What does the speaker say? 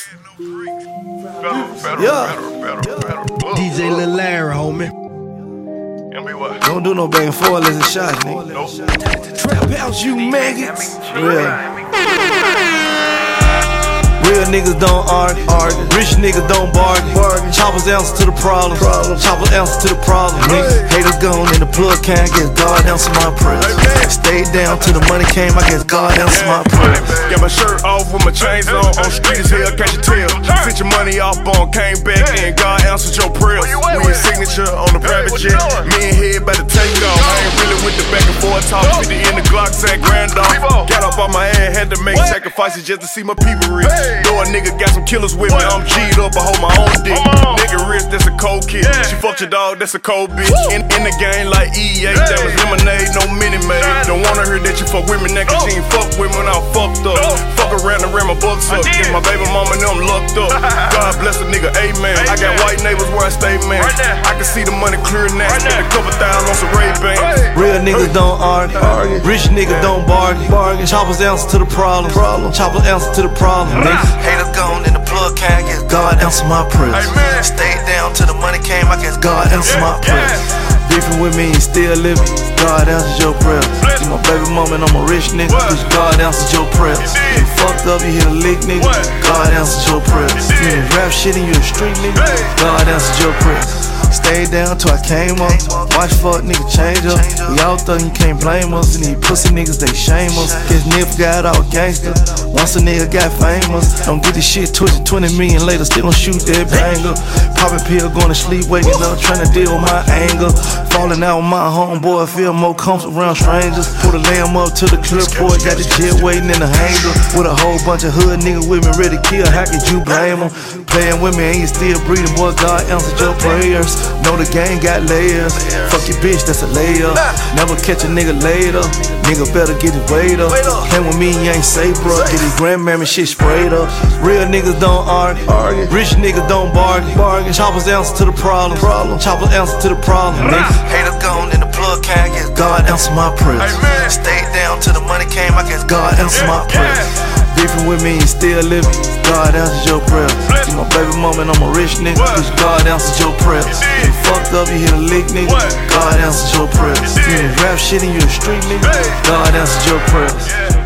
DJ Lil Larry, homie. Don't do no back and forth unless it's shots, nigga. Trap house, you maggots. Real niggas don't argue. Rich niggas don't bargain. Choppers answer to the problem. Choppers answer to the problem. Nigga, haters gone in the plug can. I guess God answer my prayers. Stayed down till the money came. I guess God answer my prayers. Got my shirt off with my chains on street as hell, catch a tail. Sent your money off on, came back and God answered your prayers. We in signature on the private jet. Me and Head about to take off. I ain't really with the back and forth talk. 50 in the Glock, sack grand off. Got up on my head, had to make sacrifices just to see my people rich. Though a nigga got some killers with me, I'm G'd up, I hold my own dick. Nigga rich, that's a cold kid. She fucked your dog, that's a cold bitch. In the game like EA, that was lemonade, no mini made. Don't wanna hear that you fuck with me, nigga. She ain't fuck with me when I fucked up. Fuck around and ran my bucks up. Get my baby mama and them lucked up. God bless a nigga, amen. I got white neighbors where I stay, man. I can see the money clear now. Spend a couple thousand on some Ray-Bans. Real niggas don't argue. Rich niggas don't bargain. Choppers answer to the problem. Choppers answer to the problem. Haters gone in the plug can. I guess God answer my prayers. Stayed down till the money came. I guess God answer my prayers. Beefing with me, you still living. God answers your prayers. See my baby mama and I'm a rich nigga. Bitch, God answers your prayers. You fucked up, you hit a lick, nigga. God answers your prayers. You in rap shit and you a street nigga. God answers your prayers. Stayed down till I came up. Watch fuck nigga change up. We all thought you can't blame us. And these pussy niggas, they shame us. His nigga got all gangster. Once a nigga got famous. Don't get this shit twisted. 20 million later, still don't shoot that banger. Popping pill, going to sleep, waking up, trying to deal with my anger. Falling out with my homeboy, feel more comfortable around strangers. Put a lamb up to the clipboard, got the jet waiting in the hangar. With a whole bunch of hood niggas with me, ready to kill, how could you blame them? Playing with me and you still breathing, boy, God answered your prayers. Know the game got layers. Fuck your bitch, that's a layup. Never catch a nigga later. Nigga better get his weight up. Came with me, you ain't safe, bro. Get his grandmammy shit sprayed up. Real niggas don't argue. Rich niggas don't bargain. Choppers answer to the problem. Choppers answer to the problem. Haters gone in the plug can. I guess God answer my prayers. Stayed down till the money came. I guess God answer my prayers. Beefing with me, you still living. God answers your prayers. See my baby mama and I'm a rich nigga. Bitch, God answers your prayers. You fucked up, you hit a lick, nigga. God answers your prayers. You in rap shit and you a street nigga. God answers your prayers.